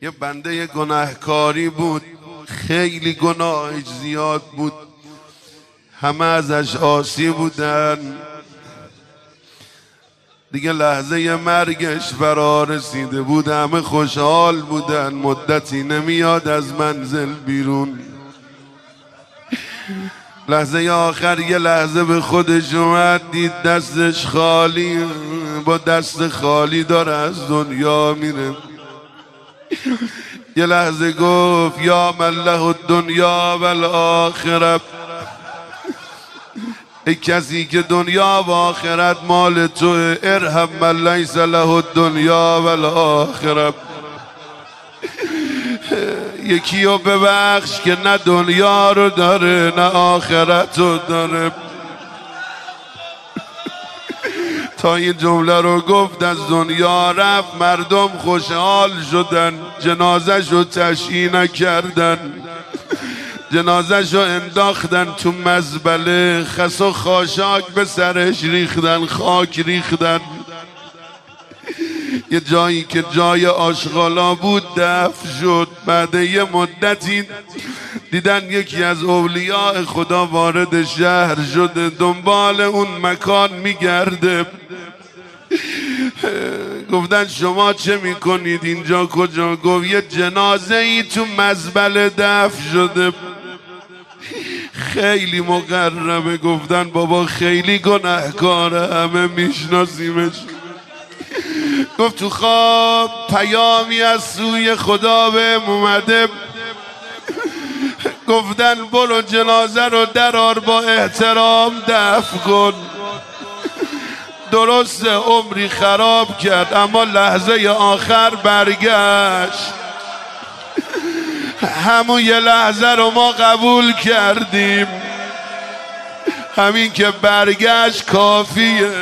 یه بنده گناهکاری بود، خیلی گناهش زیاد بود، همه ازش عاصی بودن. دیگه لحظه مرگش فرا رسیده بود، همه خوشحال بودن، مدتی نمیاد از منزل بیرون. لحظه آخر یه لحظه به خودش اومد، دید دستش خالی، با دست خالی داره از دنیا میره. یه لحظه گفت یا من له الدنیا و الاخره، ای کسی که دنیا و آخرت مال تو، ارحم من لیس له الدنیا و الاخره، یکی رو ببخش که نه دنیا رو داره نه آخرت رو داره. تا این جمله رو گفت از دنیا رفت، مردم خوشحال شدن، جنازه شو تشییع نکردن، جنازه شو انداختن تو مزبله، خس و خاشاک به سرش ریختن، خاک ریختن. یه جایی که جای آشغالا بود دفن شد. بعد یه مدتی دیدن یکی از اولیاء خدا وارد شهر شده، دنبال اون مکان میگرده. گفتن شما چه میکنید اینجا؟ کجا؟ گفت یه جنازه ای تو مزبله دفن شده، خیلی مقربه. گفتن بابا خیلی گناهکاره، همه میشناسیمش. گفت تو خواب پیامی از سوی خدا بهم اومده، گفتن برو جنازه رو درار، با احترام دفن کن. درست عمری خراب کرد، اما لحظه آخر برگشت. همون یه لحظه رو ما قبول کردیم، همین که برگشت کافیه.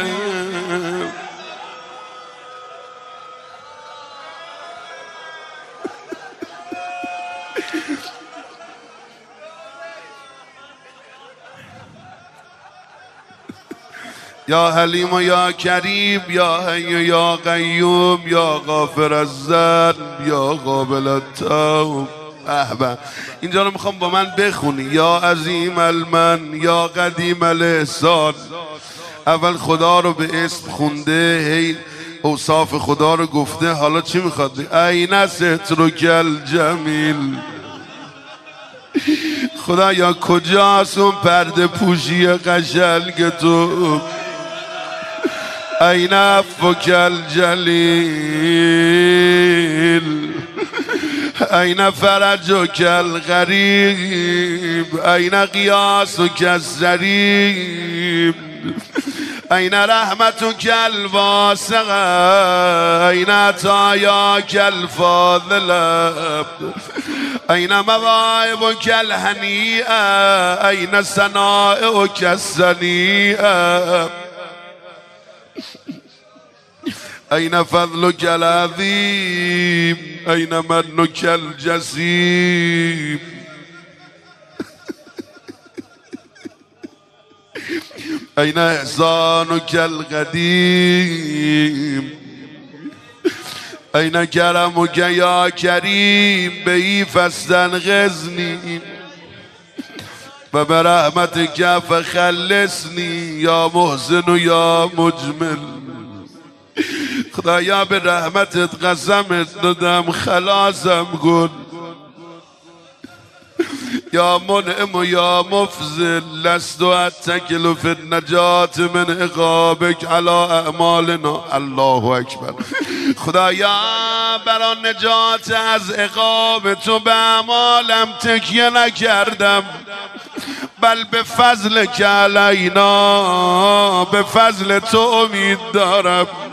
یا حلیم و یا کریم، یا حی یا قیوم، یا غافر الذنب، یا قابل التوب. به اینجا رو میخوام با من بخونی. یا عظیم المن، یا قدیم الاحسان. اول خدا رو به اسم خونده، هی اوصاف خدا رو گفته، حالا چی میخواد؟ این سترک الجمیل. خدا یا کجاست اون پرده پوشی قشنگ تو؟ این عفوک الجلیل، این فرجک الغریب، این قیاسک الضریب، این رحمتک الواسعه، این عطایاک الفاضله، این مواهبک الهنیئه، این صنائعک الصنیعه، این فضلک العظیم، این منک الجسیم، این احسانک القدیم، این کرمک یا کریم، بهی فاستنقذنی و برحمتک فخلصنی یا محسن و یا مجمل. خدایا به رحمتت قسمت دادم، خلاصم کن. یا منعم و یا مفضل، لست اتکل فی النجات من عقابک علی اعمالنا. الله اکبر. خدایا برای نجات از عقاب تو به اعمالم تکیه نکردم، بل به فضل که علینا، به فضل تو امید دارم.